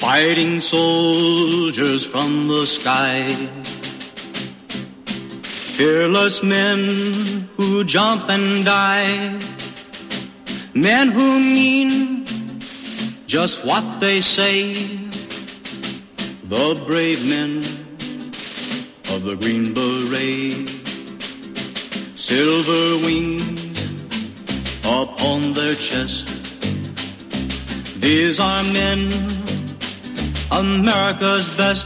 Fighting soldiers from the sky, fearless men who jump and die, men who mean just what they say, the brave men of the Green Beret. Silver wings upon their chest, these are men, America's best.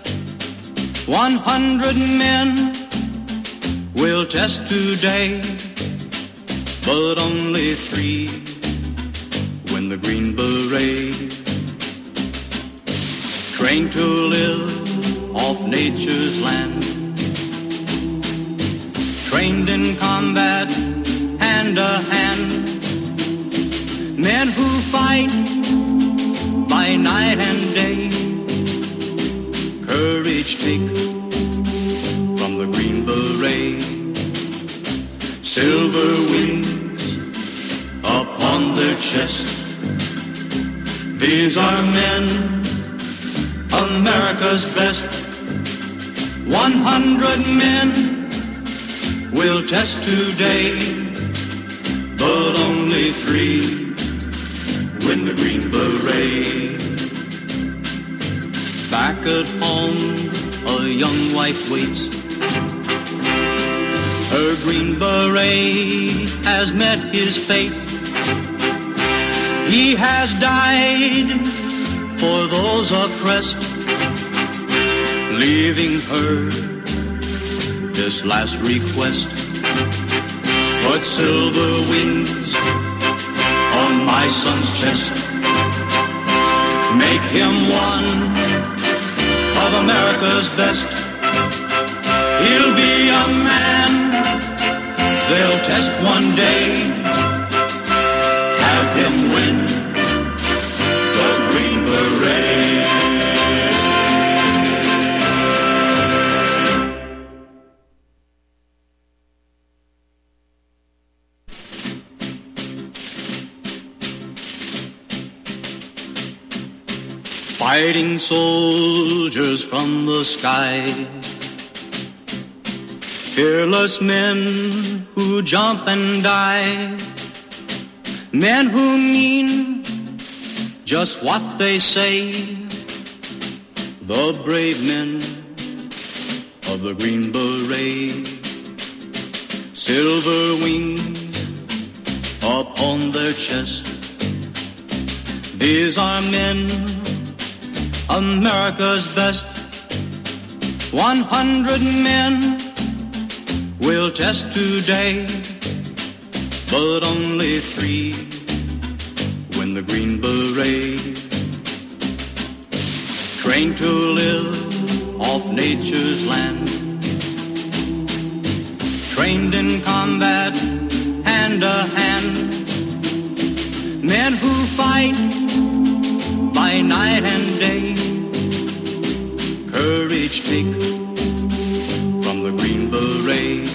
100 men will test today, but only 3 win the Green Beret. Trained to live off nature's land, trained in combat hand to hand, men who fight by night and day, courage take from the Green Beret. Silver wings upon their chest, these are men, America's best. 100 men will test today, but only 3 win the Green Beret. Back at home, a young wife waits. Her Green Beret has met his fate. He has died for those oppressed, leaving her this last request. Put silver wings on my son's chest, make him one of America's best. He'll be a man they'll test one day, have him win the Green Beret. Fighting soldiers from the sky, fearless men who jump and die, men who mean just what they say, the brave men of the Green Beret. Silver wings upon their chest, these are men, America's best. 100 men will test today, but only 3 win the Green Beret. Trained to live off nature's land, trained in combat hand to hand, men who fight by night and day, courage take from the Green Beret.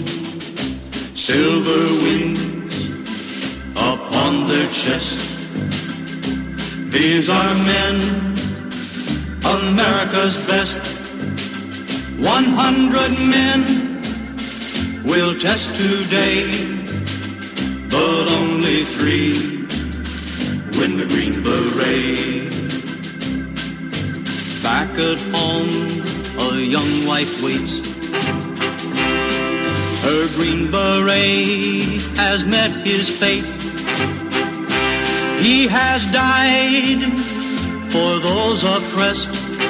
Silver wings upon their chest, these are men, America's best. 100 men will test today, but only 3 win the Green Beret. Back at home, a young wife waits. Her Green Beret has met his fate. He has died for those oppressed,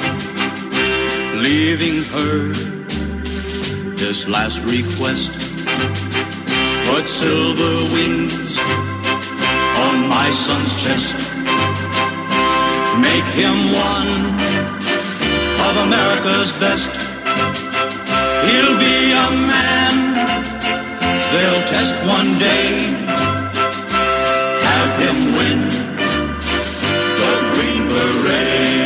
leaving her this last request. Put silver wings on my son's chest, make him one of America's best. He'll be a man they'll test one day, have him win the Green Beret.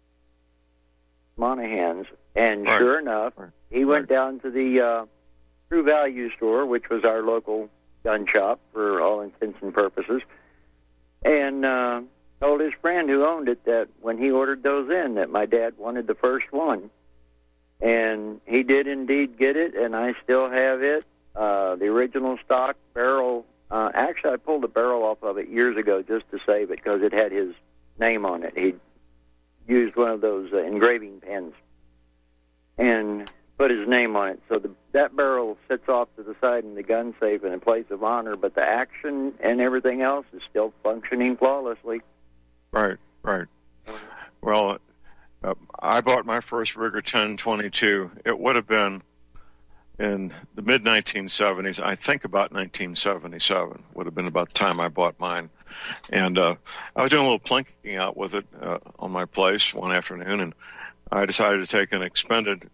Monaghan's, and sure enough, he went down to the True Value store, which was our local gun shop for all intents and purposes, and told his friend who owned it that when he ordered those in, that my dad wanted the first one. And he did indeed get it, and I still have it. The original stock barrel. Actually, I pulled the barrel off of it years ago just to save it because it had his name on it. He used one of those engraving pens and put his name on it. So that barrel sits off to the side in the gun safe in a place of honor, but the action and everything else is still functioning flawlessly. Right. Well, I bought my first Ruger 1022. It would have been in the mid-1970s. I think about 1977 would have been about the time I bought mine. And I was doing a little plinking out with it on my place one afternoon, and I decided to take an expended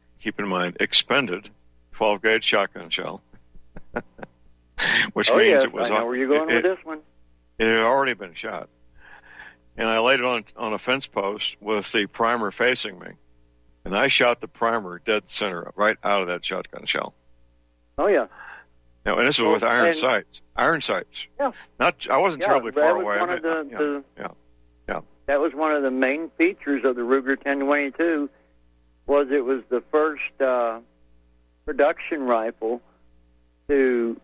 12-gauge shotgun shell, which means it was. I know where you're going with this one. It had already been shot. And I laid it on a fence post with the primer facing me. And I shot the primer dead center right out of that shotgun shell. Oh, yeah. Now, and this was with iron sights. Iron sights. Yeah. I wasn't terribly far away. That was one of the main features of the Ruger 1022, was it was the first production rifle to...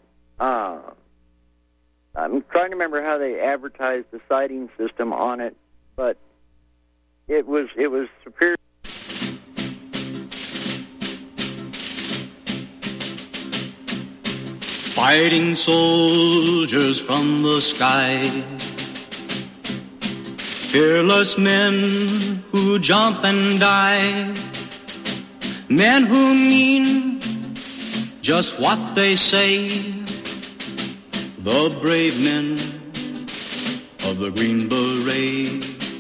I'm trying to remember how they advertised the sighting system on it, but it was superior. Fighting soldiers from the sky, fearless men who jump and die, men who mean just what they say, the brave men of the Green Beret,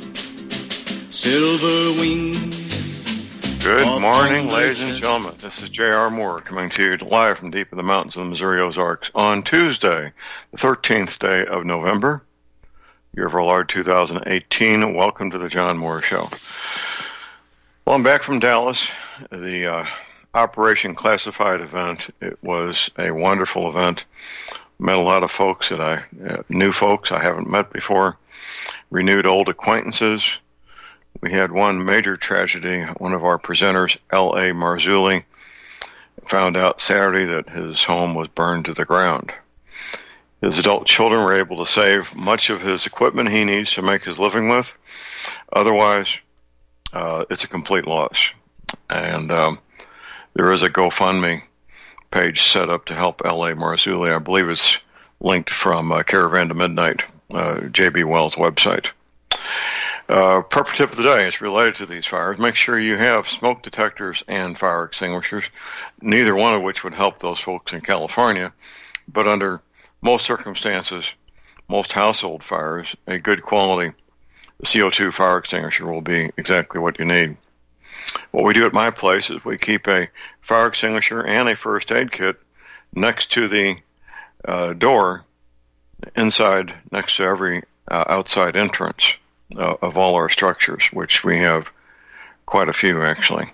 silver wings. Good morning, ladies and gentlemen. This is J.R. Moore coming to you live from deep in the mountains of the Missouri Ozarks on Tuesday, the 13th day of November, year of our Lord 2018. Welcome to the John Moore Show. Well, I'm back from Dallas, the Operation Classified event. It was a wonderful event. Met a lot of folks new folks I haven't met before, renewed old acquaintances. We had one major tragedy. One of our presenters, L.A. Marzulli, found out Saturday that his home was burned to the ground. His adult children were able to save much of his equipment he needs to make his living with. Otherwise, it's a complete loss. And there is a GoFundMe page set up to help L.A. Marzulli. I believe it's linked from Caravan to Midnight, J.B. Wells' website. Prep tip of the day is related to these fires. Make sure you have smoke detectors and fire extinguishers, neither one of which would help those folks in California. But under most circumstances, most household fires, a good quality CO2 fire extinguisher will be exactly what you need. What we do at my place is we keep a fire extinguisher and a first aid kit next to the door inside, next to every outside entrance of all our structures, which we have quite a few, actually.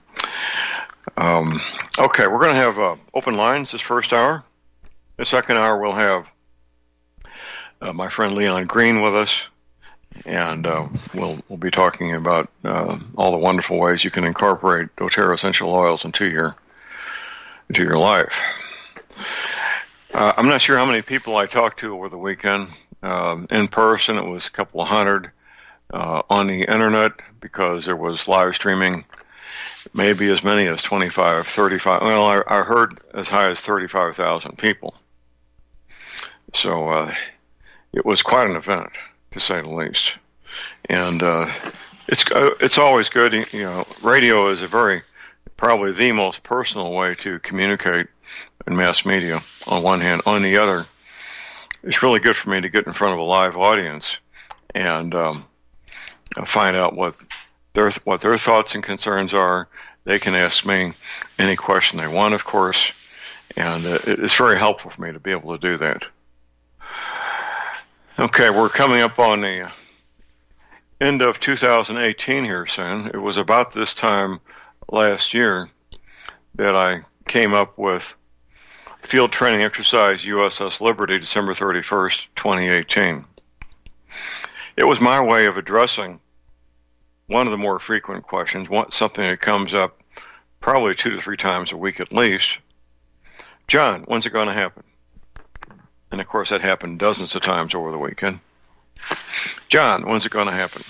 Okay, we're going to have open lines this first hour. The second hour, we'll have my friend Leon Green with us, and we'll be talking about all the wonderful ways you can incorporate doTERRA essential oils into your life. I'm not sure how many people I talked to over the weekend. In person, it was a couple of hundred. On the internet, because there was live streaming, maybe as many as 25, 35. Well, I heard as high as 35,000 people. So it was quite an event, to say the least. And it's always good. You know, radio is probably the most personal way to communicate in mass media. On one hand, on the other, it's really good for me to get in front of a live audience and find out what their thoughts and concerns are. They can ask me any question they want, of course, and it's very helpful for me to be able to do that. Okay, we're coming up on the end of 2018 here soon. It was about this time last year that I came up with Field Training Exercise USS Liberty, December 31st, 2018. It was my way of addressing one of the more frequent questions, something that comes up probably 2 to 3 times a week at least. John, when's it going to happen? And of course that happened dozens of times over the weekend. John, when's it going to happen?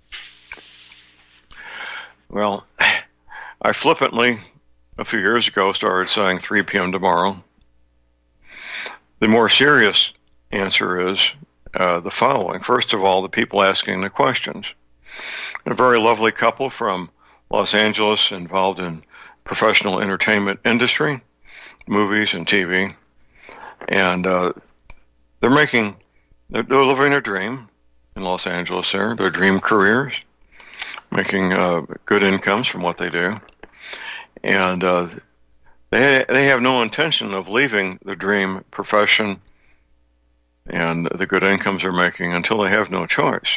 Well, I flippantly, a few years ago, started saying 3 p.m. tomorrow. The more serious answer is the following. First of all, the people asking the questions. A very lovely couple from Los Angeles involved in professional entertainment industry, movies and TV, and they're living their dream in Los Angeles there, their dream careers, making good incomes from what they do. And they have no intention of leaving the dream profession and the good incomes they're making until they have no choice.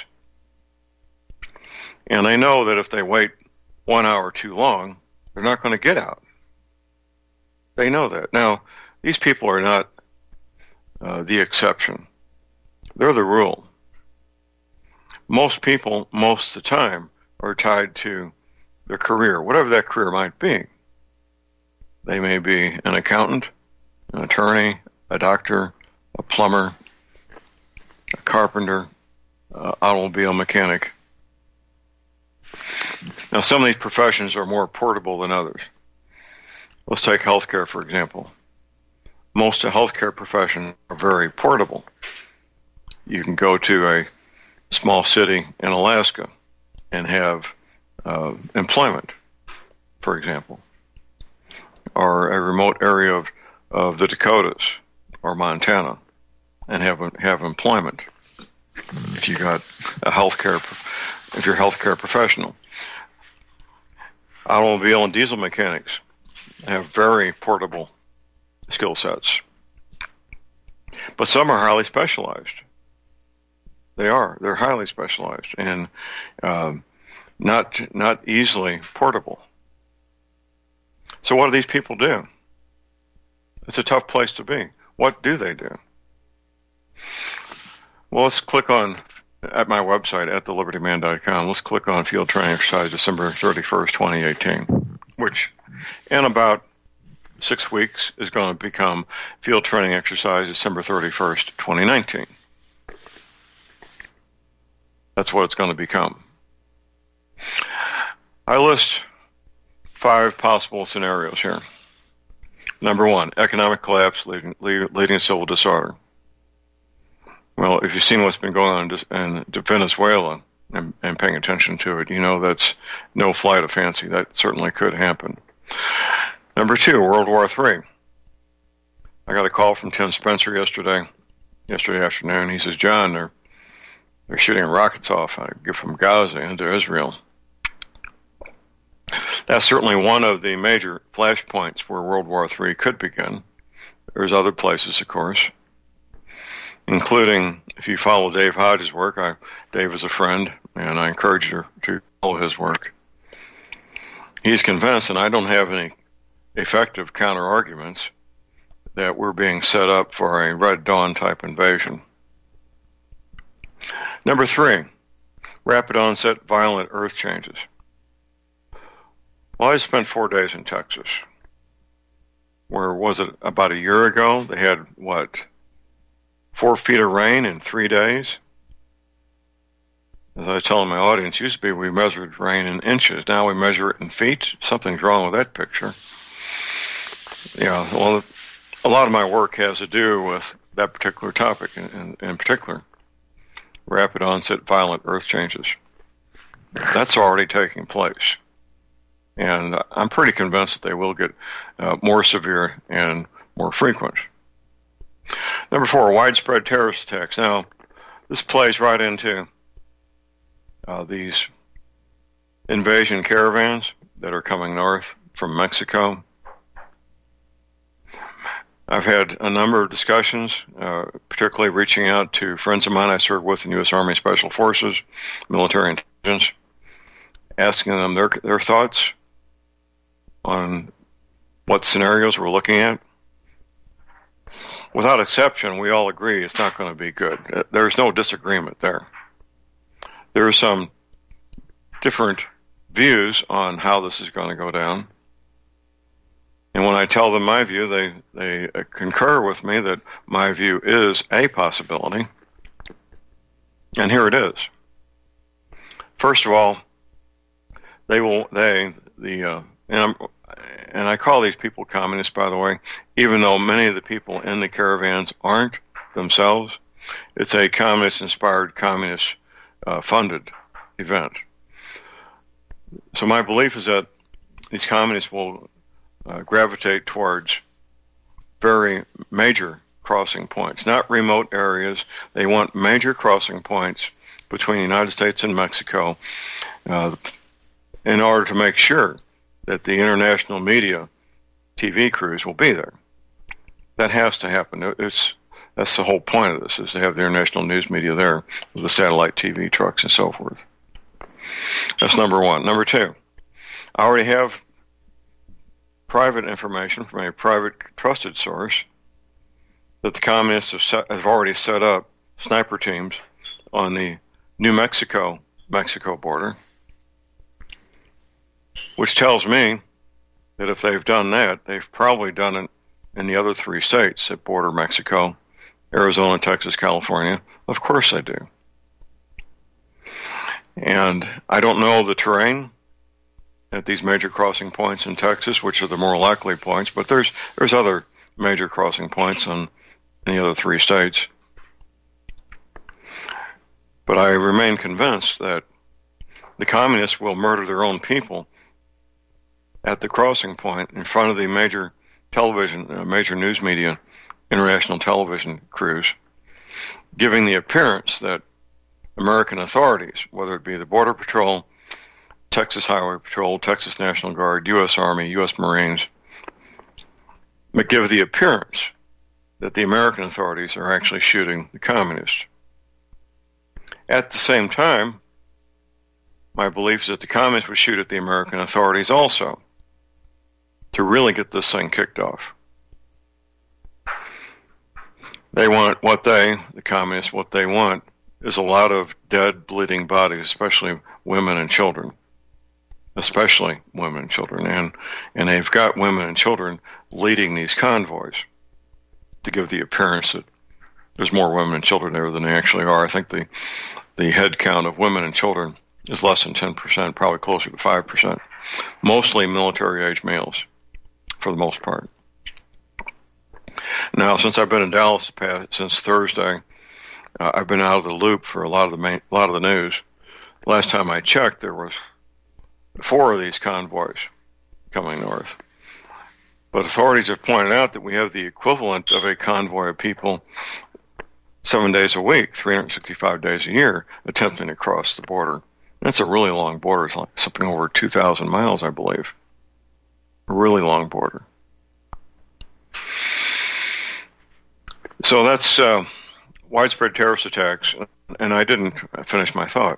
And they know that if they wait 1 hour too long, they're not going to get out. They know that. Now, these people are not the exception. They're the rule. Most people, most of the time, are tied to their career, whatever that career might be. They may be an accountant, an attorney, a doctor, a plumber, a carpenter, automobile mechanic. Now, some of these professions are more portable than others. Let's take healthcare, for example. Most of healthcare professions are very portable. You can go to a small city in Alaska and have employment, for example, or a remote area of the Dakotas or Montana and have employment if you got if you're a healthcare professional. Automobile and diesel mechanics have very portable skill sets, but some are highly specialized. They're highly specialized and not easily portable. So what do these people do? It's a tough place to be. What do they do? Well, let's click on, at my website, at thelibertyman.com, let's click on Field Training Exercise December 31st, 2018, which in about 6 weeks is going to become Field Training Exercise December 31st, 2019. That's what it's going to become. I list 5 possible scenarios here. Number 1, economic collapse leading to civil disorder. Well, if you've seen what's been going on in Venezuela and paying attention to it, you know that's no flight of fancy. That certainly could happen. Number 2, World War III. I got a call from Tim Spencer yesterday afternoon. He says, John, they're shooting rockets off from Gaza into Israel. That's certainly one of the major flashpoints where World War III could begin. There's other places, of course, including, if you follow Dave Hodges' work, Dave is a friend, and I encourage you to follow his work. He's convinced, and I don't have any effective counter-arguments, that we're being set up for a Red Dawn type invasion. Number 3, rapid onset violent earth changes. Well, I spent 4 days in Texas. Where was it about a year ago? They had, 4 feet of rain in 3 days? As I was telling my audience, used to be we measured rain in inches. Now we measure it in feet. Something's wrong with that picture. Yeah, well, a lot of my work has to do with that particular topic in particular. Rapid onset violent earth changes. That's already taking place. And I'm pretty convinced that they will get more severe and more frequent. Number 4, widespread terrorist attacks. Now, this plays right into these invasion caravans that are coming north from Mexico. I've had a number of discussions, particularly reaching out to friends of mine I served with in U.S. Army Special Forces, military intelligence, asking them their thoughts on what scenarios we're looking at. without exception, we all agree it's not going to be good. There's no disagreement there. There are some different views on how this is going to go down. And when I tell them my view, they concur with me that my view is a possibility. And here it is. First of all, and I call these people communists, by the way, even though many of the people in the caravans aren't themselves. It's a communist-inspired, communist-funded event. So my belief is that these communists will gravitate towards very major crossing points, not remote areas. They want major crossing points between the United States and Mexico in order to make sure that the international media TV crews will be there. That has to happen. That's the whole point of this, is to have the international news media there with the satellite TV trucks and so forth. That's number one. Number two, I already have private information from a private trusted source that the communists have already set up sniper teams on the New Mexico border, which tells me that if they've done that, they've probably done it in the other three states that border Mexico, Arizona, Texas, California. Of course they do. And I don't know the terrain at these major crossing points in Texas, which are the more likely points, but there's other major crossing points in the other three states. But I remain convinced that the communists will murder their own people at the crossing point in front of the major television, major news media, international television crews, giving the appearance that American authorities, whether it be the Border Patrol, Texas Highway Patrol, Texas National Guard, U.S. Army, U.S. Marines, but give the appearance that the American authorities are actually shooting the communists. At the same time, my belief is that the communists would shoot at the American authorities also to really get this thing kicked off. They want the communists, what they want is a lot of dead, bleeding bodies, especially women and children. Especially women and children. And they've got women and children leading these convoys to give the appearance that there's more women and children there than they actually are. I think the head count of women and children is less than 10%, probably closer to 5%. Mostly military-age males, for the most part. Now, since I've been in Dallas since Thursday, I've been out of the loop for a lot of the news. Last time I checked, there was 4 of these convoys coming north. But authorities have pointed out that we have the equivalent of a convoy of people 7 days a week, 365 days a year, attempting to cross the border. That's a really long border. It's like something over 2,000 miles, I believe. A really long border. So that's widespread terrorist attacks, and I didn't finish my thought.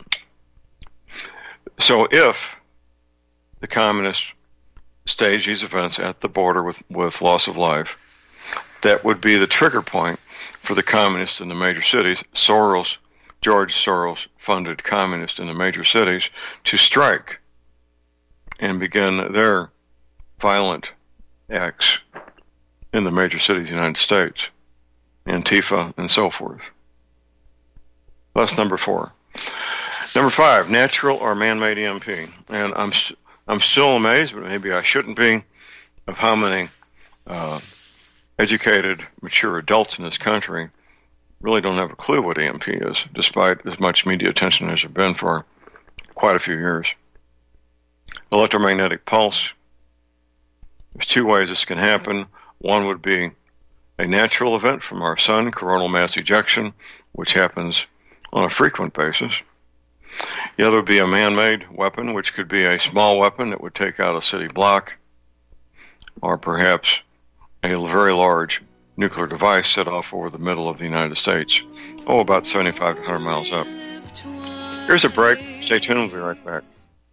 So if the communists stage these events at the border with loss of life, that would be the trigger point for the communists in the major cities, George Soros-funded communists in the major cities, to strike and begin their violent acts in the major cities of the United States, Antifa, and so forth. That's number 4. Number 5, natural or man-made EMP. And I'm still amazed, but maybe I shouldn't be, of how many educated, mature adults in this country really don't have a clue what EMP is, despite as much media attention as there has been for quite a few years. Electromagnetic pulse. There's 2 ways this can happen. One would be a natural event from our sun, coronal mass ejection, which happens on a frequent basis. The other would be a man-made weapon, which could be a small weapon that would take out a city block, or perhaps a very large nuclear device set off over the middle of the United States, about 75 to 100 miles up. Here's a break. Stay tuned. We'll be right back.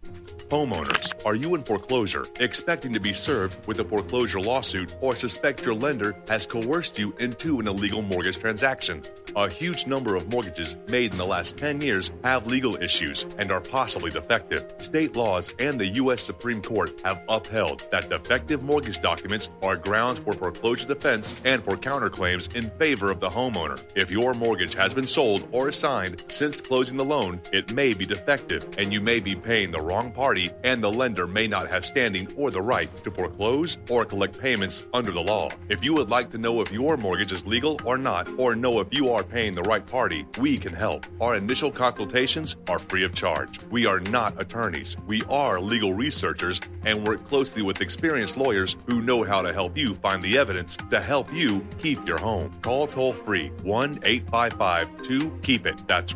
Homeowners, are you in foreclosure, expecting to be served with a foreclosure lawsuit, or suspect your lender has coerced you into an illegal mortgage transaction? A huge number of mortgages made in the last 10 years have legal issues and are possibly defective. State laws and the U.S. Supreme Court have upheld that defective mortgage documents are grounds for foreclosure defense and for counterclaims in favor of the homeowner. If your mortgage has been sold or assigned since closing the loan, it may be defective and you may be paying the wrong party, and the lender may not have standing or the right to foreclose or collect payments under the law. If you would like to know if your mortgage is legal or not, or know if you are paying the right party, we can help. Our initial consultations are free of charge. We are not attorneys. We are legal researchers and work closely with experienced lawyers who know how to help you find the evidence to help you keep your home. Call toll-free 1-855-2-KEEP-IT. That's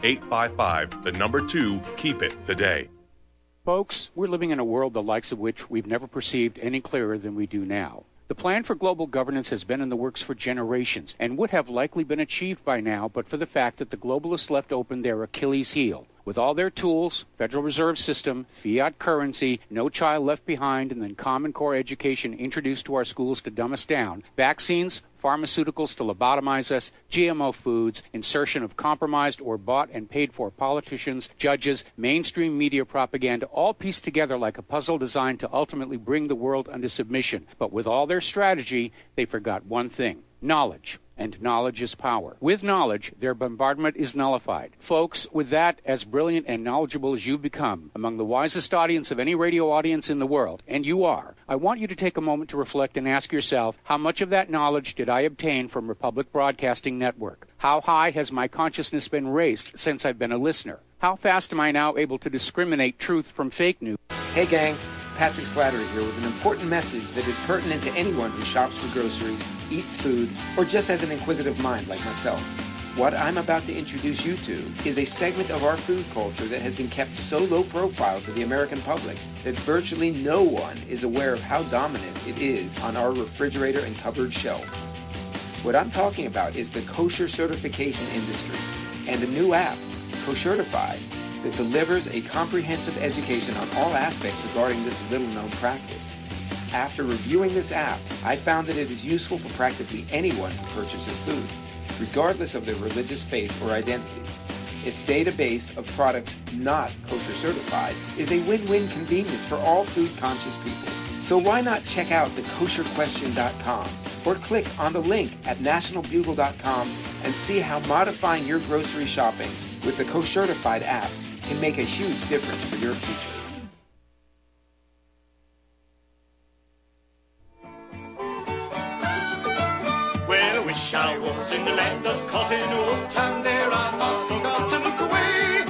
1-855-2-KEEP-IT today. Folks, we're living in a world the likes of which we've never perceived any clearer than we do now. The plan for global governance has been in the works for generations and would have likely been achieved by now but for the fact that the globalists left open their Achilles heel. With all their tools, Federal Reserve System, fiat currency, no child left behind, and then Common Core education introduced to our schools to dumb us down, vaccines, pharmaceuticals to lobotomize us, GMO foods, insertion of compromised or bought and paid for politicians, judges, mainstream media propaganda, all pieced together like a puzzle designed to ultimately bring the world under submission. But with all their strategy, they forgot one thing: knowledge. And knowledge is power. With knowledge, their bombardment is nullified. Folks, with that, as brilliant and knowledgeable as you've become, among the wisest audience of any radio audience in the world, and you are, I want you to take a moment to reflect and ask yourself, how much of that knowledge did I obtain from Republic Broadcasting Network? How high has my consciousness been raised since I've been a listener? How fast am I now able to discriminate truth from fake news? Hey gang, Patrick Slattery here with an important message that is pertinent to anyone who shops for groceries, eats food, or just has an inquisitive mind like myself. What I'm about to introduce you to is a segment of our food culture that has been kept so low profile to the American public that virtually no one is aware of how dominant it is on our refrigerator and cupboard shelves. What I'm talking about is the kosher certification industry and a new app, Koshertified, that delivers a comprehensive education on all aspects regarding this little-known practice. After reviewing this app, I found that it is useful for practically anyone who purchases food, regardless of their religious faith or identity. Its database of products not kosher certified is a win-win convenience for all food-conscious people. So why not check out thekosherquestion.com or click on the link at nationalbugle.com and see how modifying your grocery shopping with the Koshertified app can make a huge difference for your future. Well, I wish I was in the land of cotton wool, and there I not forgot to look away,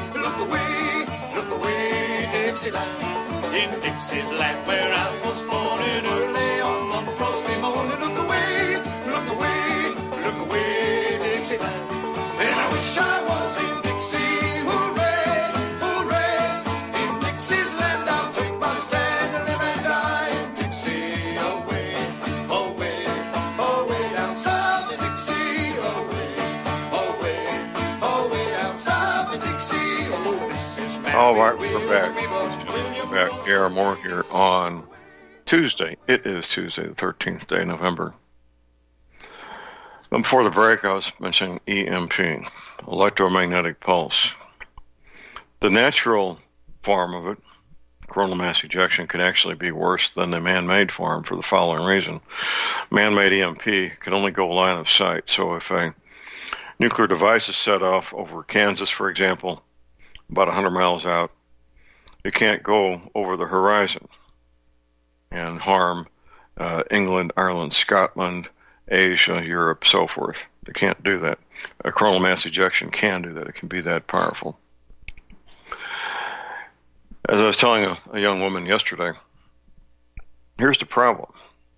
Dixieland. In Dixie's land where I was born in early on one frosty morning. Look away, Dixieland. And I wish I was in Dixie, hooray, hooray. In Dixie's land I'll take my stand and live and die in Dixie. Away, away, away down south in Dixie. Away, away, away down south in Dixie. Oh, this is Mary. All right, we're back. J.R. Moore here on Tuesday. It is Tuesday, the 13th day of November. Before the break, I was mentioning EMP, electromagnetic pulse. The natural form of it, coronal mass ejection, can actually be worse than the man-made form for the following reason. Man-made EMP can only go line of sight. So if a nuclear device is set off over Kansas, for example, about 100 miles out, it can't go over the horizon and harm England, Ireland, Scotland, Asia, Europe, so forth. They can't do that. A coronal mass ejection can do that. It can be that powerful. As I was telling a young woman yesterday, here's the problem.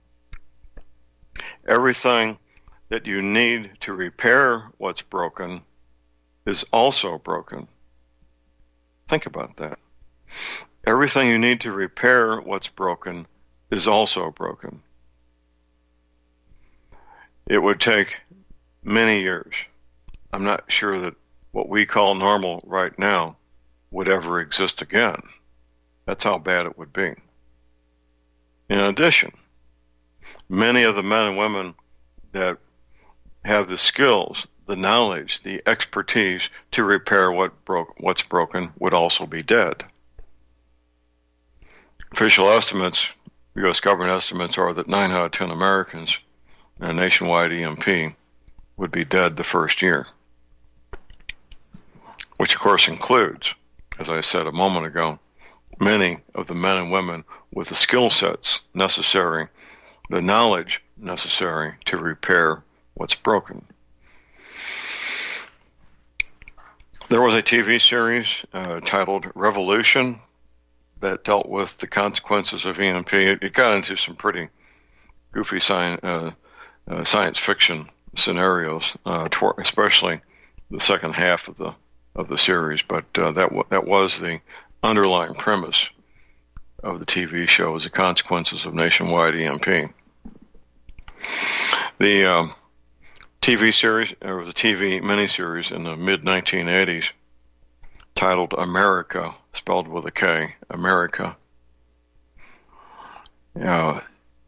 Everything that you need to repair what's broken is also broken. Think about that. Everything you need to repair what's broken is also broken. It would take many years. I'm not sure that what we call normal right now would ever exist again. That's how bad it would be. In addition, many of the men and women that have the skills, the knowledge, the expertise to repair what's broken would also be dead. Official estimates, U.S. government estimates, are that 9 out of 10 Americans in a nationwide EMP would be dead the first year, which of course includes, as I said a moment ago, many of the men and women with the skill sets necessary, the knowledge necessary to repair what's broken. There was a TV series titled Revolution that dealt with the consequences of EMP. It got into some pretty goofy science fiction scenarios, especially the second half of the series. But that was the underlying premise of the TV show, was the consequences of nationwide EMP. The TV series, there was a TV miniseries in the mid-1980s titled America, spelled with a K, America. The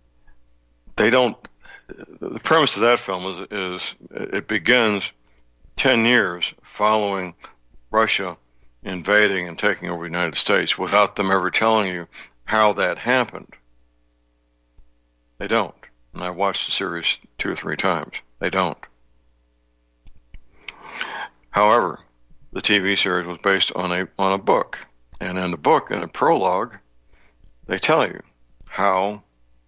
premise of that film is it begins 10 years following Russia invading and taking over the United States without them ever telling you how that happened. They don't. And I watched the series 2 or 3 times. They don't. However, the TV series was based on a book. And in the book, in a prologue, they tell you how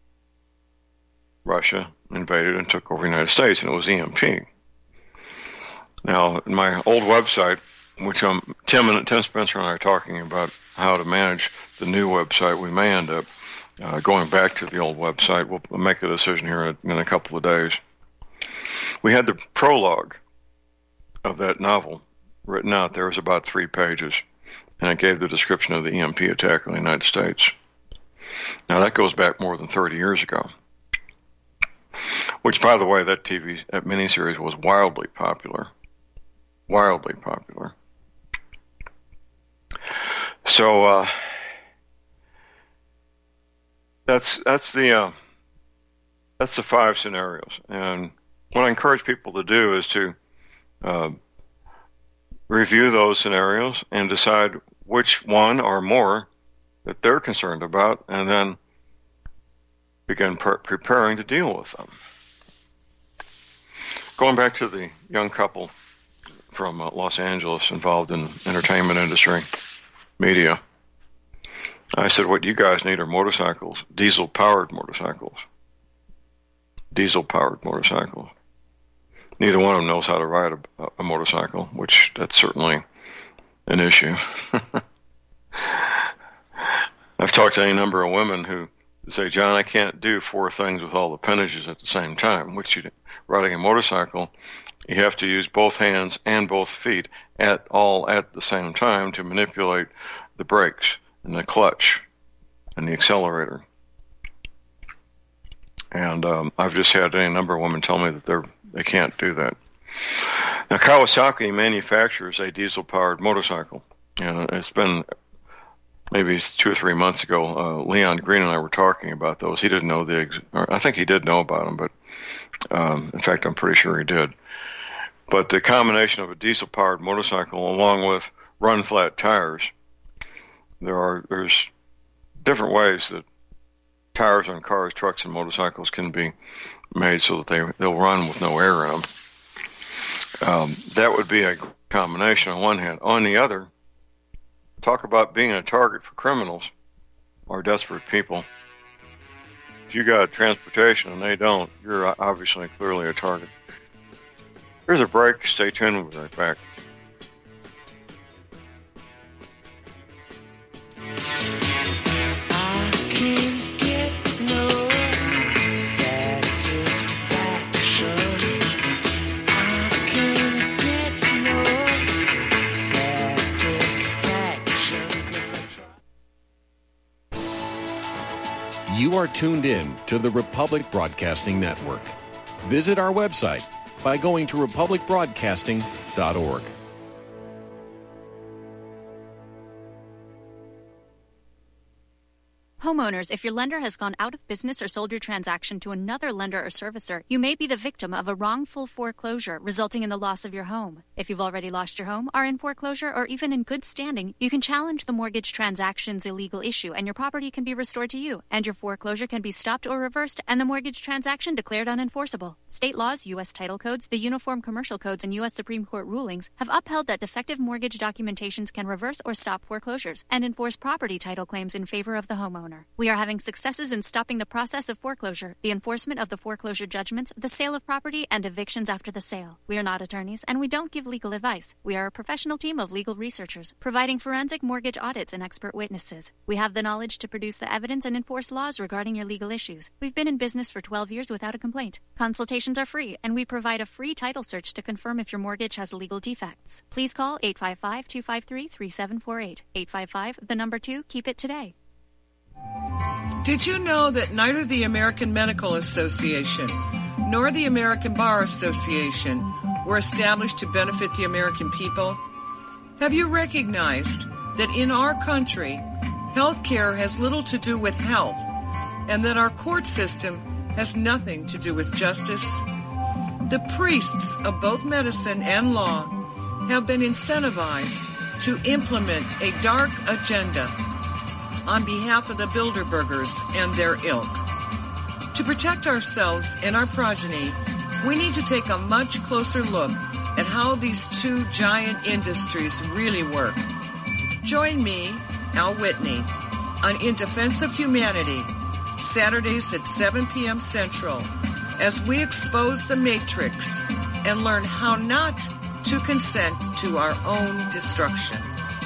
Russia invaded and took over the United States, and it was EMP. Now, in my old website, which Tim Spencer and I are talking about how to manage the new website, we may end up going back to the old website. We'll make a decision here in a couple of days. We had the prologue of that novel written out there. It was about 3 pages, and it gave the description of the EMP attack on the United States. Now, that goes back more than 30 years ago, which, by the way, that miniseries was wildly popular. Wildly popular. So that's the 5 scenarios, and what I encourage people to do is to review those scenarios and decide which one or more that they're concerned about, and then begin preparing to deal with them. Going back to the young couple from Los Angeles involved in entertainment industry, media, I said, what you guys need are motorcycles, diesel-powered motorcycles. Diesel-powered motorcycles. Neither one of them knows how to ride a motorcycle, which that's certainly an issue. I've talked to any number of women who say, John, I can't do 4 things with all the appendages at the same time, which riding a motorcycle, you have to use both hands and both feet at the same time to manipulate the brakes and the clutch and the accelerator. And I've just had any number of women tell me that they can't do that. Now, Kawasaki manufactures a diesel-powered motorcycle, and it's been maybe 2 or 3 months ago. Leon Green and I were talking about those. He didn't know I think he did know about them, but in fact, I'm pretty sure he did. But the combination of a diesel-powered motorcycle along with run-flat tires, there's different ways that tires on cars, trucks, and motorcycles can be made so that they'll run with no air in them. That would be a combination on one hand. On the other, talk about being a target for criminals or desperate people. If you got transportation and they don't, you're obviously clearly a target. Here's a break. Stay tuned. We'll be right back. You are tuned in to the Republic Broadcasting Network. Visit our website by going to republicbroadcasting.org. Homeowners, if your lender has gone out of business or sold your transaction to another lender or servicer, you may be the victim of a wrongful foreclosure, resulting in the loss of your home. If you've already lost your home, are in foreclosure, or even in good standing, you can challenge the mortgage transaction's illegal issue, and your property can be restored to you, and your foreclosure can be stopped or reversed, and the mortgage transaction declared unenforceable. State laws, U.S. title codes, the Uniform Commercial Codes, and U.S. Supreme Court rulings have upheld that defective mortgage documentations can reverse or stop foreclosures and enforce property title claims in favor of the homeowner. We are having successes in stopping the process of foreclosure, the enforcement of the foreclosure judgments, the sale of property, and evictions after the sale. We are not attorneys, and we don't give legal advice. We are a professional team of legal researchers, providing forensic mortgage audits and expert witnesses. We have the knowledge to produce the evidence and enforce laws regarding your legal issues. We've been in business for 12 years without a complaint. Consultations are free, and we provide a free title search to confirm if your mortgage has legal defects. Please call 855-253-3748. 855, 2, keep it today. Did you know that neither the American Medical Association nor the American Bar Association were established to benefit the American people? Have you recognized that in our country, health care has little to do with health, and that our court system has nothing to do with justice? The priests of both medicine and law have been incentivized to implement a dark agenda on behalf of the Bilderbergers and their ilk. To protect ourselves and our progeny, we need to take a much closer look at how these two giant industries really work. Join me, Al Whitney, on In Defense of Humanity, Saturdays at 7 p.m. Central, as we expose the Matrix and learn how not to consent to our own destruction.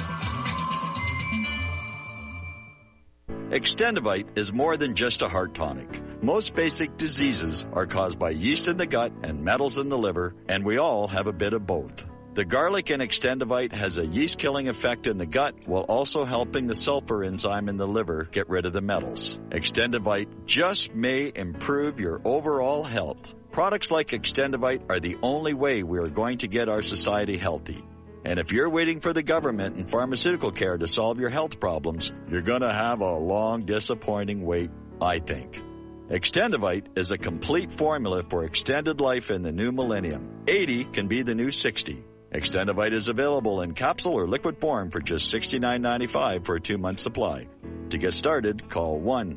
Extendivite is more than just a heart tonic. Most basic diseases are caused by yeast in the gut and metals in the liver, and we all have a bit of both. The garlic in Extendivite has a yeast-killing effect in the gut while also helping the sulfur enzyme in the liver get rid of the metals. Extendivite just may improve your overall health. Products like Extendivite are the only way we are going to get our society healthy. And if you're waiting for the government and pharmaceutical care to solve your health problems, you're going to have a long, disappointing wait, I think. Extendivite is a complete formula for extended life in the new millennium. 80 can be the new 60. Extendivite is available in capsule or liquid form for just $69.95 for a 2-month supply. To get started, call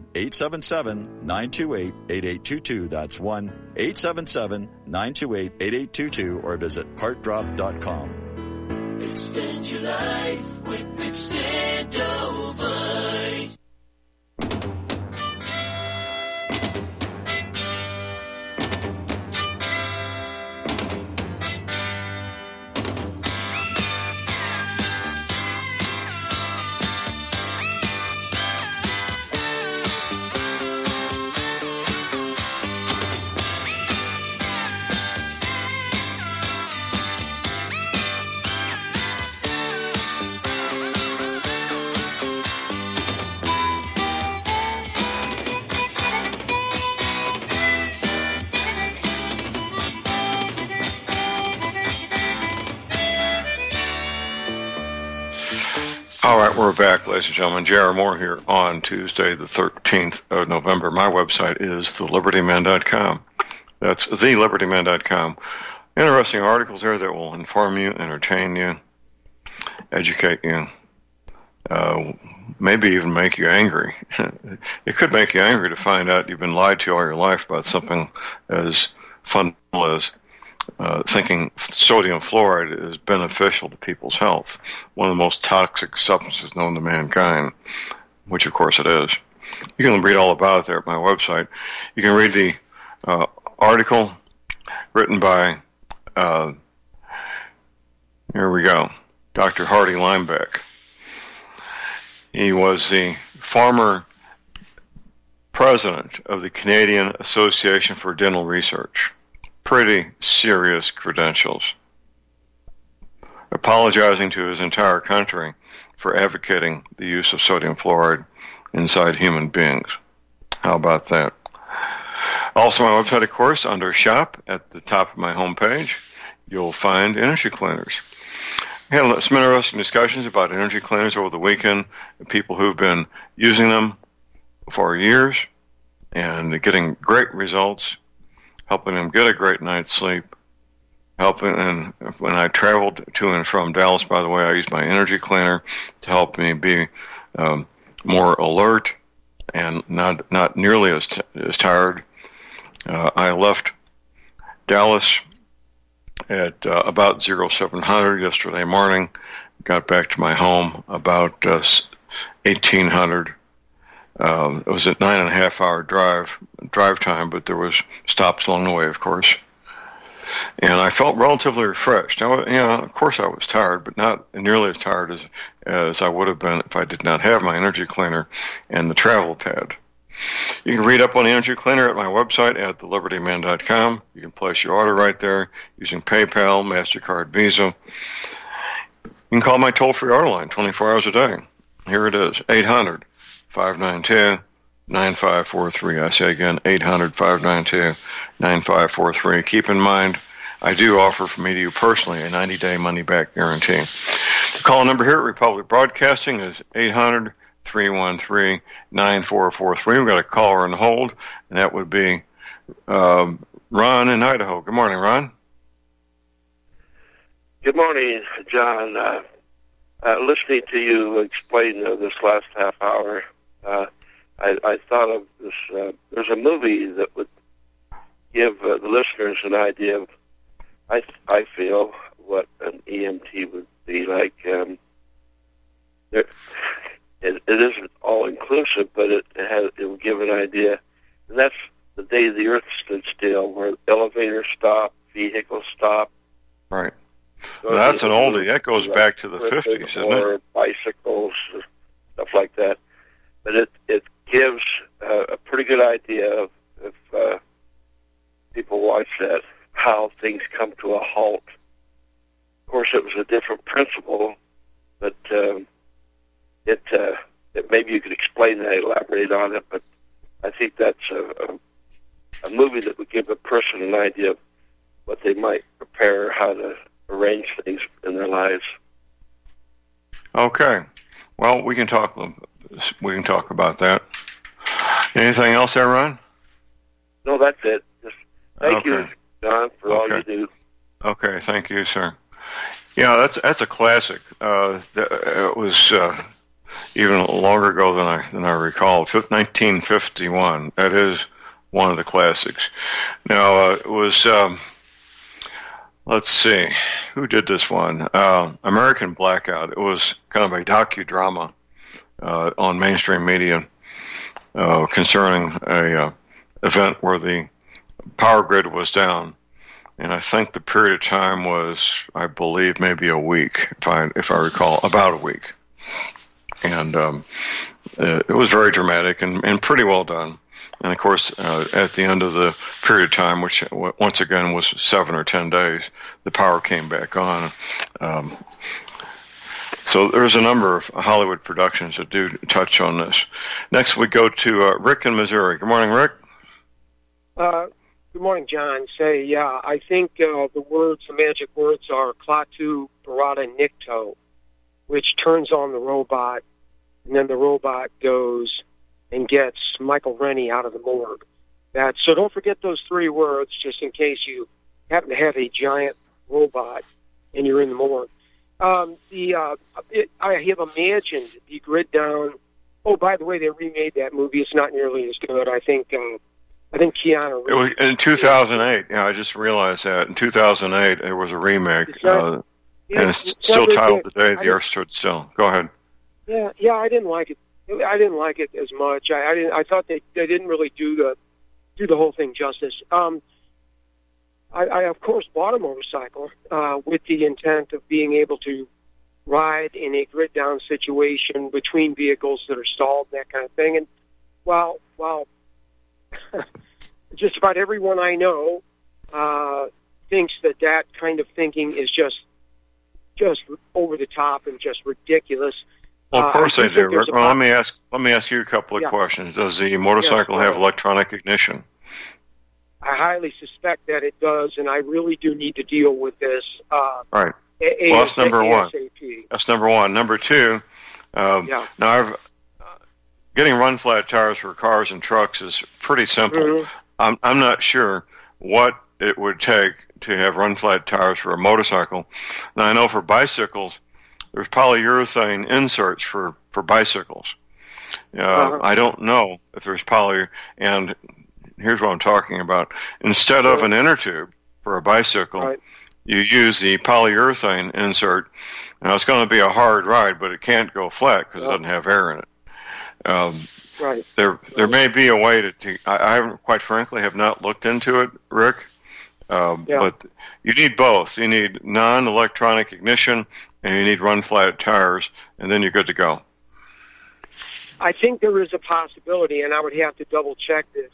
1-877-928-8822. That's 1-877-928-8822 or visit heartdrop.com. Extend your life with Extendovite. All right, we're back, ladies and gentlemen. J.R. Moore here on Tuesday, the 13th of November. My website is thelibertyman.com. That's thelibertyman.com. Interesting articles there that will inform you, entertain you, educate you, maybe even make you angry. It could make you angry to find out you've been lied to all your life about something as fundamental as thinking sodium fluoride is beneficial to people's health, one of the most toxic substances known to mankind, which of course it is. You can read all about it there at my website. You can read the article written by, here we go, Dr. Hardy Limebeck. He was the former president of the Canadian Association for Dental Research. Pretty serious credentials. Apologizing to his entire country for advocating the use of sodium fluoride inside human beings. How about that? Also, my website, of course, under Shop at the top of my homepage, you'll find energy cleaners. We had some interesting discussions about energy cleaners over the weekend, people who've been using them for years and getting great results, helping them get a great night's sleep, and when I traveled to and from Dallas, by the way, I used my energy cleaner to help me be more alert and not nearly as tired. I left Dallas at about 0700 yesterday morning, got back to my home about 1800. It was a 9.5-hour drive time, but there was stops along the way, of course. And I felt relatively refreshed. Of course I was tired, but not nearly as tired as I would have been if I did not have my energy cleaner and the travel pad. You can read up on the energy cleaner at my website at thelibertyman.com. You can place your order right there using PayPal, MasterCard, Visa. You can call my toll-free order line 24 hours a day. Here it is, 800-592-9543. I say again, 800-592-9543. Keep in mind, I do offer from me to you personally a 90-day money-back guarantee. The call number here at Republic Broadcasting is 800-313-9443. We've got a caller on hold, and that would be Ron in Idaho. Good morning, Ron. Good morning, John. Listening to you explain this last half hour, I thought of this. There's a movie that would give the listeners an idea of, I feel, what an EMT would be like. It isn't all-inclusive, but it will give an idea. And that's The Day the Earth Stood Still, where elevators stop, vehicles stop. Right. Well, that's an oldie. That goes back to the 50s, isn't it? Or bicycles, stuff like that. But it gives a pretty good idea of, if people watch that, how things come to a halt. Of course, it was a different principle, but it maybe you could explain that, elaborate on it. But I think that's a movie that would give a person an idea of what they might prepare, how to arrange things in their lives. Okay. Well, we can talk about that. Anything else there, Ron? No, that's it. Just thank you, John, for all you do. Okay, thank you, sir. Yeah, that's a classic. It was even longer ago than I recall. 1951. That is one of the classics. Now it was. Let's see, who did this one? American Blackout. It was kind of a docudrama on mainstream media concerning a event where the power grid was down, and I think the period of time was, I believe, maybe a week, if I recall, about a week. And it was very dramatic and pretty well done. And, of course, at the end of the period of time, which once again was 7 or 10 days, the power came back on. So there's a number of Hollywood productions that do touch on this. Next, we go to Rick in Missouri. Good morning, Rick. Good morning, John. I think the magic words are Klaatu Barada Nikto, which turns on the robot, and then the robot goes and gets Michael Rennie out of the morgue. So don't forget those 3 words, just in case you happen to have a giant robot and you're in the morgue. I have imagined the grid down. Oh, by the way, they remade that movie. It's not nearly as good. I think Keanu Reeves. It was in 2008. Yeah, I just realized that in 2008 there was a remake, and it's still titled "The Day the Earth Stood Still." Go ahead. Yeah, I didn't like it. I didn't like it as much. I thought they didn't really do the whole thing justice. I of course bought a motorcycle with the intent of being able to ride in a grid down situation between vehicles that are stalled, that kind of thing. And while just about everyone I know thinks that kind of thinking is just over the top and just ridiculous. Well, of course they do. Well, let me ask you a couple of questions. Does the motorcycle have electronic ignition? I highly suspect that it does, and I really do need to deal with this. Right. Well, that's number one. That's number one. Number two. Now, getting run flat tires for cars and trucks is pretty simple. Mm-hmm. I'm not sure what it would take to have run flat tires for a motorcycle. Now I know for bicycles, there's polyurethane inserts for bicycles. I don't know if there's and here's what I'm talking about. Instead of an inner tube for a bicycle, you use the polyurethane insert. Now, it's going to be a hard ride, but it can't go flat because it doesn't have air in it. There may be a way to I haven't, quite frankly, have not looked into it, Rick. But you need both. You need non-electronic ignition, and you need run-flat tires, and then you're good to go. I think there is a possibility, and I would have to double-check this.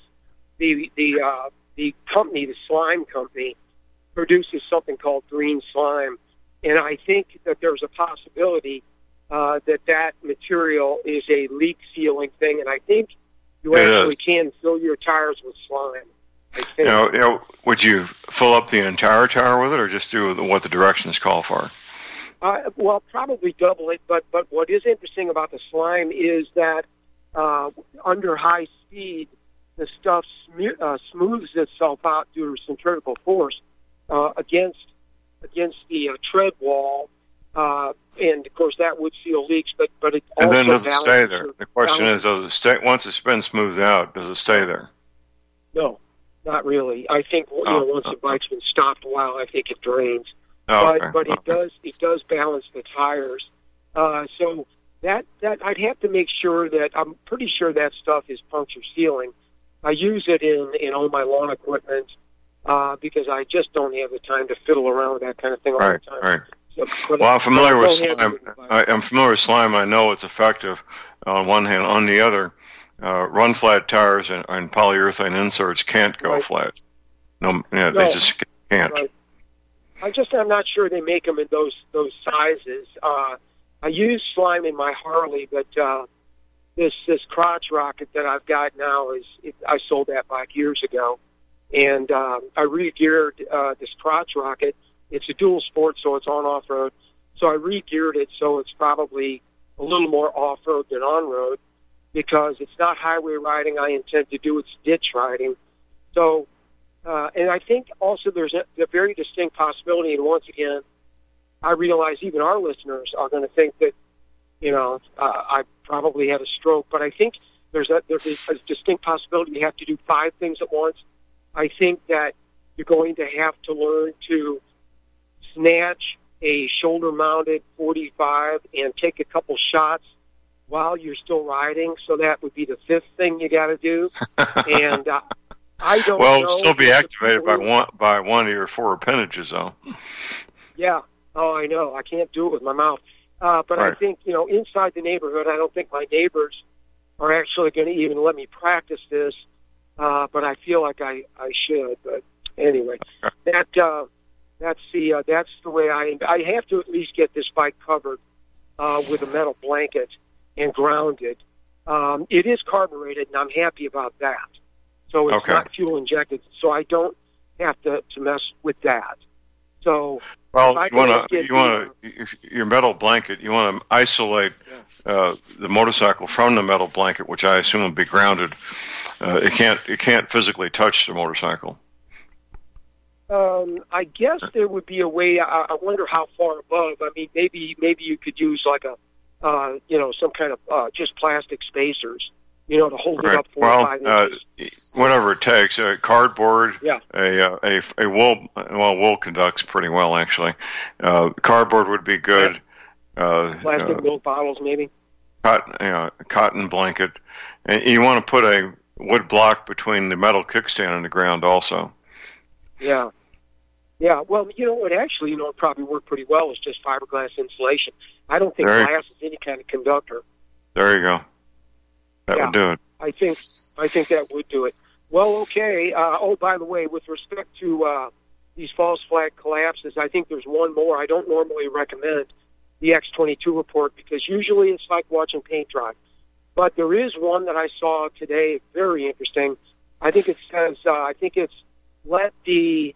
The company, the slime company, produces something called green slime, and I think that there's a possibility that material is a leak-sealing thing, and I think you actually can fill your tires with slime. Would you fill up the entire tire with it, or just do what the directions call for? Well, probably double it, but what is interesting about the slime is that under high speed, the stuff smooths itself out due to centrifugal force against the tread wall, and of course that would seal leaks. But it also then does it stay there? The question is, does it stay once it's been smoothed out? Does it stay there? No, not really. I think once the bike's been stopped a while, I think it drains. But it does balance the tires. So that I'd have to make sure that I'm pretty sure that stuff is puncture sealing. I use it in all my lawn equipment because I just don't have the time to fiddle around with that kind of thing all the time. Right. So, I'm familiar with slime. I'm familiar with slime. I know it's effective on one hand. On the other, run flat tires and polyurethane inserts can't go flat. No, they just can't. Right. I'm not sure they make them in those sizes. I use slime in my Harley, but this crotch rocket that I've got now I sold that bike years ago, and I re-geared this crotch rocket. It's a dual sport, so it's on off-road. So I re-geared it so it's probably a little more off-road than on-road because it's not highway riding I intend to do, it's ditch riding. So, and I think also there's a very distinct possibility, and once again, I realize even our listeners are going to think that, I probably had a stroke, but I think there's a distinct possibility you have to do 5 things at once. I think that you're going to have to learn to snatch a shoulder-mounted 45 and take a couple shots while you're still riding. So that would be the 5th thing you got to do. And I don't know. Well, it'll still be activated by one of your 4 appendages, though. Yeah. Oh, I know. I can't do it with my mouth. But I think, inside the neighborhood, I don't think my neighbors are actually going to even let me practice this. But I feel like I should. But anyway, that's the way I have to at least get this bike covered with a metal blanket and grounded. It is carbureted, and I'm happy about that. So it's not fuel injected, so I don't have to mess with that. So your metal blanket. You want to isolate the motorcycle from the metal blanket, which I assume will be grounded. It can't physically touch the motorcycle. I guess there would be a way. I wonder how far above. I mean, maybe you could use like some kind of just plastic spacers, to hold it up 4 or 5 inches. Whatever it takes. Cardboard. Yeah. A wool. Well, wool conducts pretty well actually. Cardboard would be good. Plastic milk bottles, maybe. Cotton blanket, and you want to put a wood block between the metal kickstand and the ground also. Yeah. Yeah, well, what actually, it probably worked pretty well is just fiberglass insulation. I don't think glass is any kind of conductor. There you go. That would do it. I think that would do it. Well, okay. By the way, with respect to these false flag collapses, I think there's one more. I don't normally recommend the X22 report because usually it's like watching paint dry. But there is one that I saw today, very interesting. I think it says, let the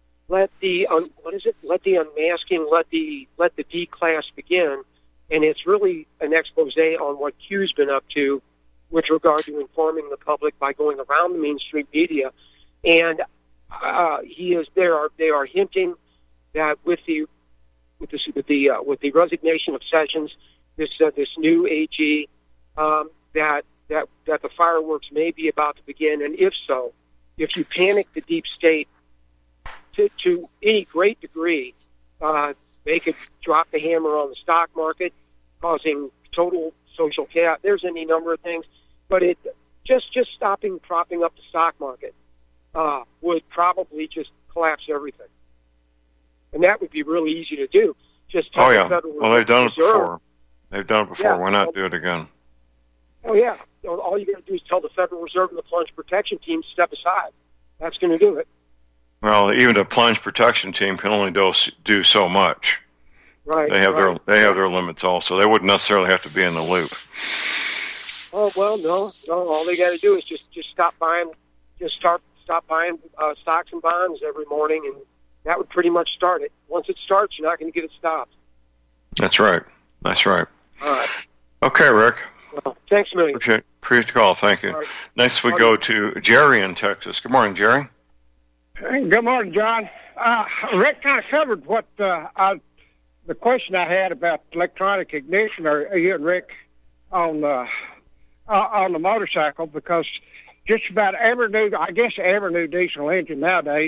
unmasking, let the D class begin, and it's really an expose on what Q's been up to with regard to informing the public by going around the mainstream media, and they are hinting that with the resignation of Sessions, this new AG, that the fireworks may be about to begin, and if so, if you panic the deep state to any great degree, they could drop the hammer on the stock market, causing total social chaos. There's any number of things, but it just propping up the stock market would probably just collapse everything, and that would be really easy to do. Just tell the Federal Reserve. Well, they've done it before. They've done it before. Yeah. Why not do it again? Oh yeah. All you got to do is tell the Federal Reserve and the plunge protection team to step aside. That's going to do it. Well, even the plunge protection team can only do so much. Right. They have their limits also. They wouldn't necessarily have to be in the loop. Oh well, no. All they got to do is just stop buying, stop buying stocks and bonds every morning, and that would pretty much start it. Once it starts, you're not going to get it stopped. That's right. That's right. All right. Okay, Rick. Well, thanks a million. Appreciate the call. Thank you. Right. Next we go to Jerry in Texas. Good morning, Jerry. Hey, good morning, John. Rick kind of covered what the question I had about electronic ignition, or you and Rick, on the motorcycle, because just about every new diesel engine nowadays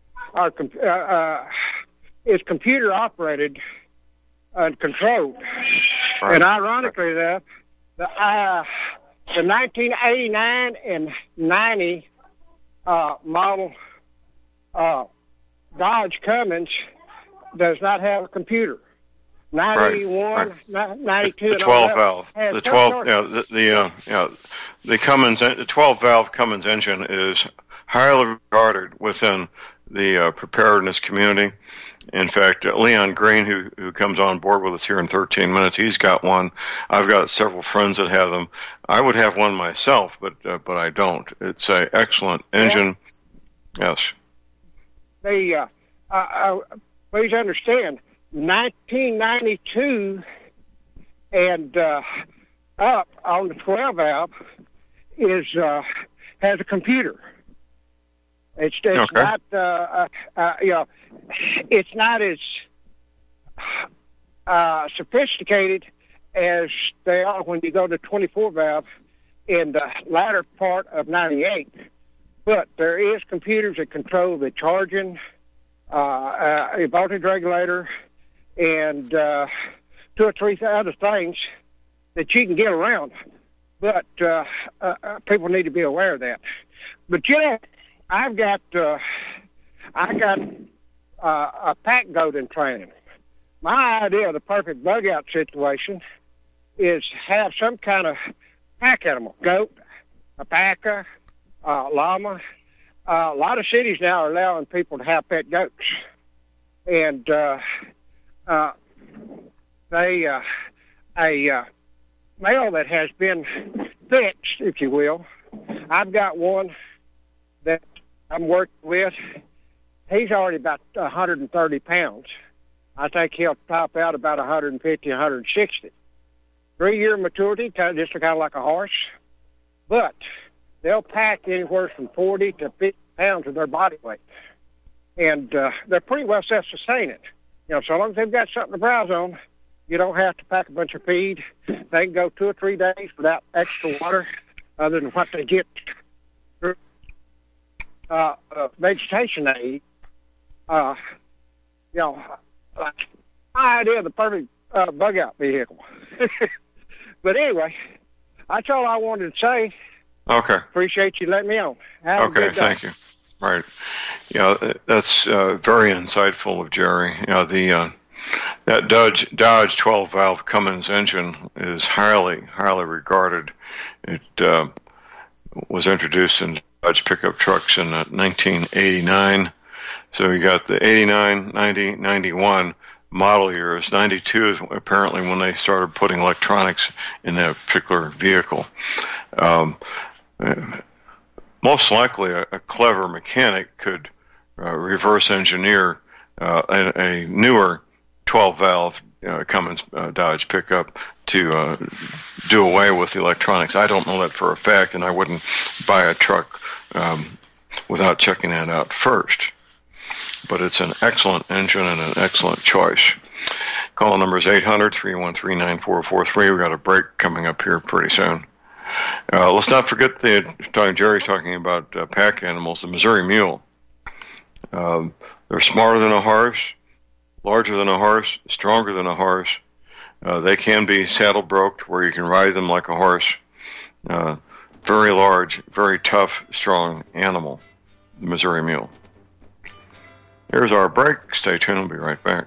is computer operated and controlled. Right. And ironically enough, the 1989 and 90 model Dodge Cummins does not have a computer. 91, right. 92, the 12 valve. The 12, the Cummins, the 12 valve Cummins engine is highly regarded within the preparedness community. In fact, Leon Green, who comes on board with us here in 13 minutes, he's got one. I've got several friends that have them. I would have one myself, but I don't. It's an excellent engine. Yeah. Yes. Please understand, 1992 and up on the 12 valve has a computer. It's okay. Not it's not as sophisticated as they are when you go to 24 valve in the latter part of 98. But there is computers that control the charging, a voltage regulator, and 2 or 3 other things that you can get around. But people need to be aware of that. But I've got a pack goat in training. My idea of the perfect bug out situation is have some kind of pack animal, goat, a packer, llama. A lot of cities now are allowing people to have pet goats, and a male that has been fixed, if you will. I've got one that I'm working with. He's already about 130 pounds. I think he'll top out about 150, 160. 3-year maturity, just kind of like a horse. But they'll pack anywhere from 40 to 50 pounds of their body weight. And they're pretty well self-sustaining. So long as they've got something to browse on, you don't have to pack a bunch of feed. They can go 2 or 3 days without extra water other than what they get through vegetation they eat. My idea of the perfect bug-out vehicle. But anyway, that's all I wanted to say. Okay. Appreciate you letting me on. Have a good day. Thank you. Right. That's very insightful of Jerry. That Dodge 12 valve Cummins engine is highly regarded. It was introduced in Dodge pickup trucks in 1989. So you got the 89, 90, 91 model years. 92 is apparently when they started putting electronics in that particular vehicle. Most likely a clever mechanic could reverse engineer a newer 12 valve Cummins Dodge pickup to do away with the electronics. I don't know that for a fact, and I wouldn't buy a truck without checking that out first. But it's an excellent engine and an excellent choice. Call number is 800-313-9443. We've got a break coming up here pretty soon. Let's not forget Jerry's talking about pack animals, the Missouri Mule. They're smarter than a horse, larger than a horse, stronger than a horse. They can be saddle broked where you can ride them like a horse. Very large, very tough, strong animal, the Missouri Mule. Here's our break. Stay tuned. We'll be right back.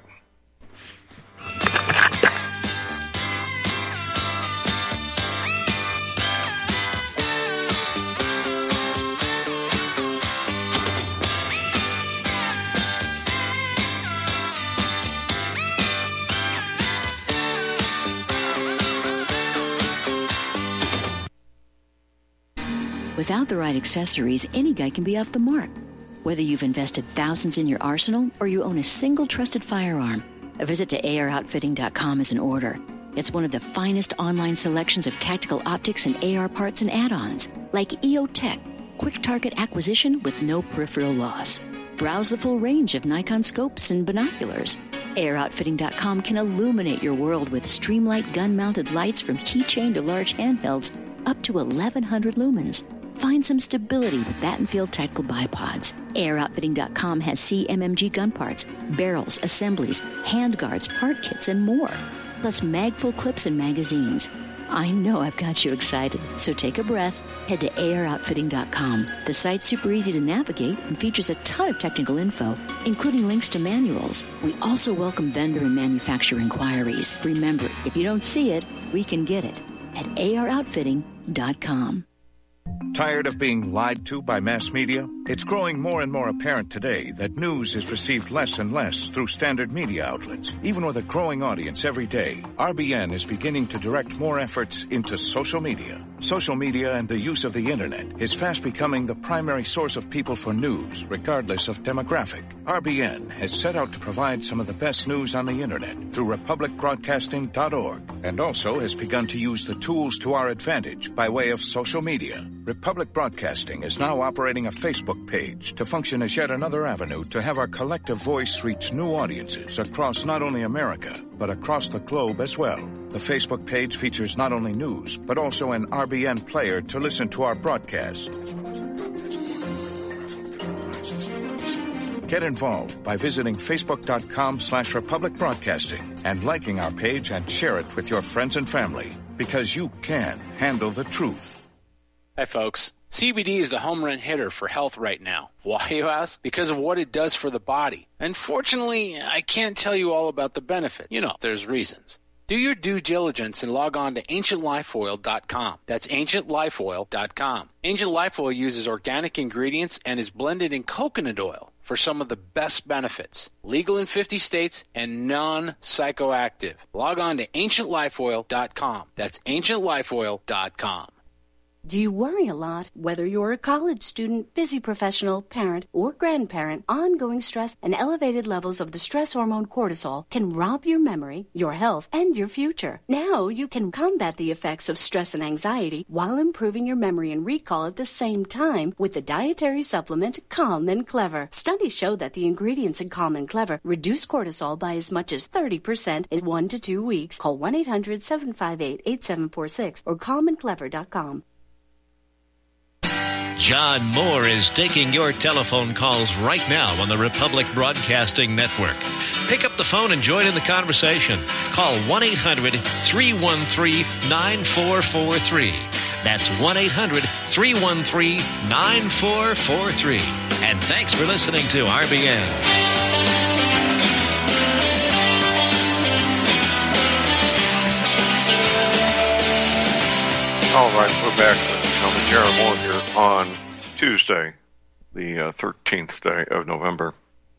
Without the right accessories, any guy can be off the mark. Whether you've invested thousands in your arsenal or you own a single trusted firearm, a visit to AROutfitting.com is in order. It's one of the finest online selections of tactical optics and AR parts and add-ons, like EOTech, quick target acquisition with no peripheral loss. Browse the full range of Nikon scopes and binoculars. AROutfitting.com can illuminate your world with Streamlight gun-mounted lights from keychain to large handhelds up to 1,100 lumens. Find some stability with Battenfield Tactical Bipods. AirOutfitting.com has CMMG gun parts, barrels, assemblies, handguards, part kits, and more. Plus magful clips and magazines. I know I've got you excited, so take a breath. Head to AirOutfitting.com. The site's super easy to navigate and features a ton of technical info, including links to manuals. We also welcome vendor and manufacturer inquiries. Remember, if you don't see it, we can get it at AirOutfitting.com. Tired of being lied to by mass media? It's growing more and more apparent today that news is received less and less through standard media outlets. Even with a growing audience every day, RBN is beginning to direct more efforts into social media. Social media and the use of the internet is fast becoming the primary source of people for news, regardless of demographic. RBN has set out to provide some of the best news on the internet through republicbroadcasting.org, and also has begun to use the tools to our advantage by way of social media. Republic Broadcasting is now operating a Facebook page to function as yet another avenue to have our collective voice reach new audiences across not only America, but across the globe as well. The Facebook page features not only news, but also an RBN player to listen to our broadcast. Get involved by visiting facebook.com/Republic Broadcasting and liking our page and share it with your friends and family, because you can handle the truth. Hi, folks. CBD is the home run hitter for health right now. Why, you ask? Because of what it does for the body. Unfortunately, I can't tell you all about the benefit. You know, there's reasons. Do your due diligence and log on to AncientLifeOil.com. That's AncientLifeOil.com. Ancient Life Oil uses organic ingredients and is blended in coconut oil for some of the best benefits. Legal in 50 states and non-psychoactive. Log on to AncientLifeOil.com. That's AncientLifeOil.com. Do you worry a lot? Whether you're a college student, busy professional, parent, or grandparent, ongoing stress and elevated levels of the stress hormone cortisol can rob your memory, your health, and your future. Now you can combat the effects of stress and anxiety while improving your memory and recall at the same time with the dietary supplement Calm and Clever. Studies show that the ingredients in Calm and Clever reduce cortisol by as much as 30% in 1 to 2 weeks. Call 1-800-758-8746 or calmandclever.com. John Moore is taking your telephone calls right now on the Republic Broadcasting Network. Pick up the phone and join in the conversation. Call 1-800-313-9443. That's 1-800-313-9443. And thanks for listening to RBN. All right, we're back with Jerry Moore here on Tuesday, the 13th day of November.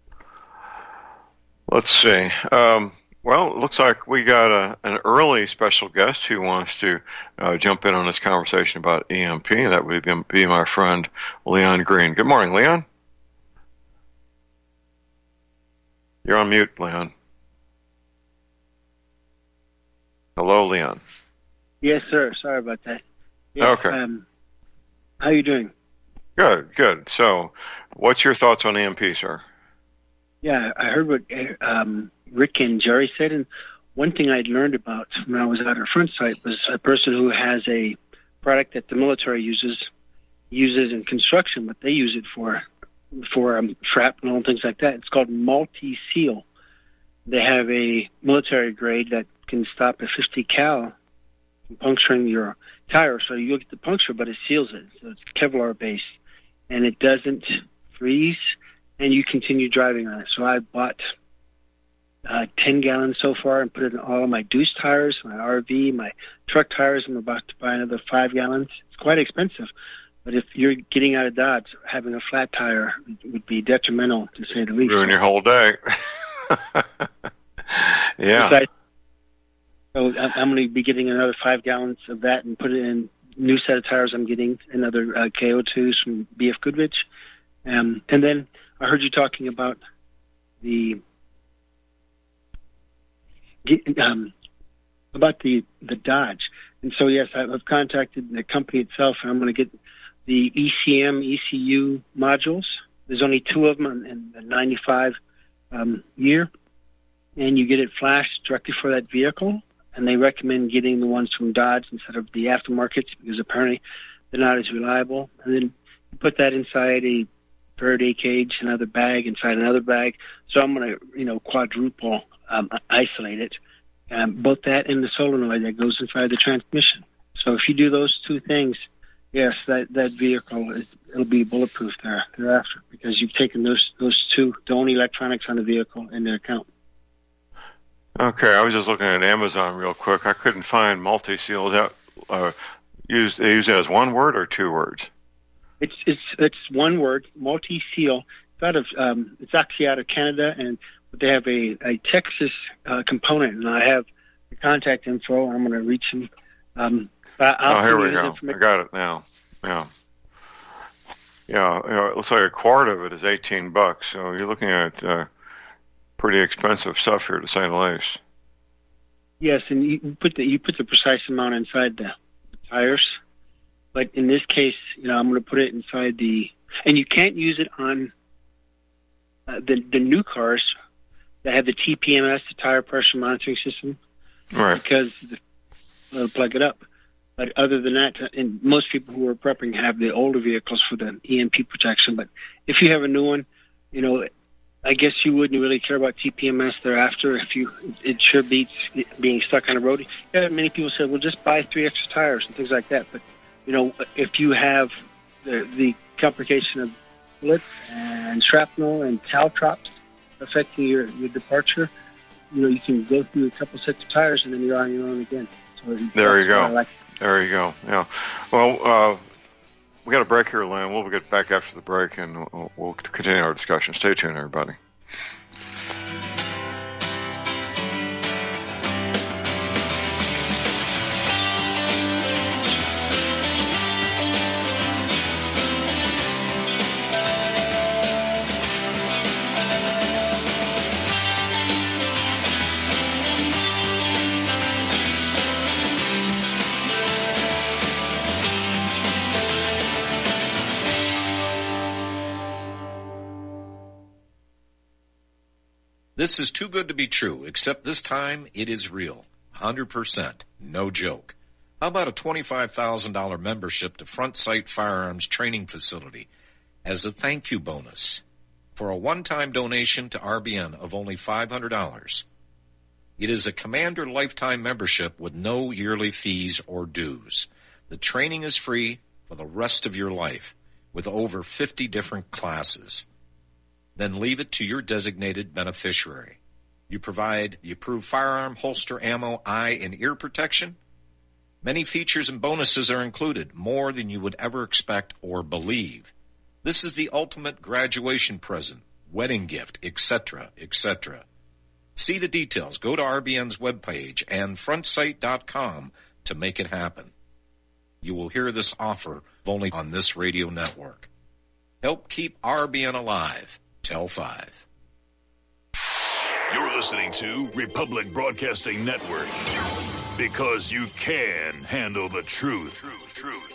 Let's see. Well, it looks like we got an early special guest who wants to jump in on this conversation about EMP. That would be my friend Leon Green. Good morning, Leon. You're on mute, Leon. Hello, Leon. Yes, sir. Sorry about that. Yeah, Okay. How you doing? Good. So, what's your thoughts on EMP, sir? Yeah, I heard what Rick and Jerry said, and one thing I'd learned about when I was at our front site was a person who has a product that the military uses in construction, but they use it for shrapnel and things like that. It's called multi-seal. They have a military grade that can stop a 50 cal from puncturing your tire. So you get the puncture, but it seals it. So it's Kevlar based, and it doesn't freeze, and you continue driving on it. So I bought 10 gallons so far and put it in all of my Deuce tires, my RV, my truck tires. I'm about to buy another 5 gallons. It's quite expensive, but if you're getting out of Dodge, having a flat tire would be detrimental, to say the least. Ruin your whole day. Yeah. So I'm going to be getting another 5 gallons of that and put it in new set of tires. I'm getting another KO2s from BF Goodrich. And then I heard you talking about the Dodge. And so, yes, I've contacted the company itself, and I'm going to get the ECM, ECU modules. There's only 2 of them in the 95 year, and you get it flashed directly for that vehicle. And they recommend getting the ones from Dodge instead of the aftermarkets because apparently they're not as reliable. And then you put that inside a Faraday cage, another bag, inside another bag. So I'm going to, quadruple isolate it. Both that and the solenoid that goes inside the transmission. So if you do those 2 things, yes, that vehicle, it'll be bulletproof thereafter because you've taken those 2, the only electronics on the vehicle, into account. Okay, I was just looking at Amazon real quick. I couldn't find multi-seal. Is that used it as one word or 2 words? It's one word, multi-seal. It's actually out of Canada, but they have a Texas component, and I have the contact info. I'm going to reach them. Here we go. I got it now. Yeah. Yeah, it looks like a quart of it is $18. So you're looking at pretty expensive stuff here, to say the least. Yes, and you put the precise amount inside the tires. But in this case, I'm going to put it inside and you can't use it on the new cars that have the TPMS, the tire pressure monitoring system, right? Because they'll plug it up. But other than that, and most people who are prepping have the older vehicles for the EMP protection. But if you have a new one, I guess you wouldn't really care about TPMS thereafter. It sure beats being stuck on a road. Yeah, many people say, well, just buy 3 extra tires and things like that. But if you have the complication of bullets and shrapnel and caltrops affecting your departure, you can go through a couple sets of tires and then you're on your own again. So there you go. There you go. Yeah. Well, we got a break here, Lynn. We'll get back after the break, and we'll continue our discussion. Stay tuned, everybody. This is too good to be true, except this time it is real. 100%. No joke. How about a $25,000 membership to Front Sight Firearms Training Facility as a thank you bonus for a one-time donation to RBN of only $500? It is a Commander lifetime membership with no yearly fees or dues. The training is free for the rest of your life with over 50 different classes. Then leave it to your designated beneficiary. You provide the approved firearm, holster, ammo, eye, and ear protection. Many features and bonuses are included, more than you would ever expect or believe. This is the ultimate graduation present, wedding gift, etc., etc. See the details. Go to RBN's webpage and frontsight.com to make it happen. You will hear this offer only on this radio network. Help keep RBN alive. Tell 5. You're listening to Republic Broadcasting Network. Because you can handle the truth.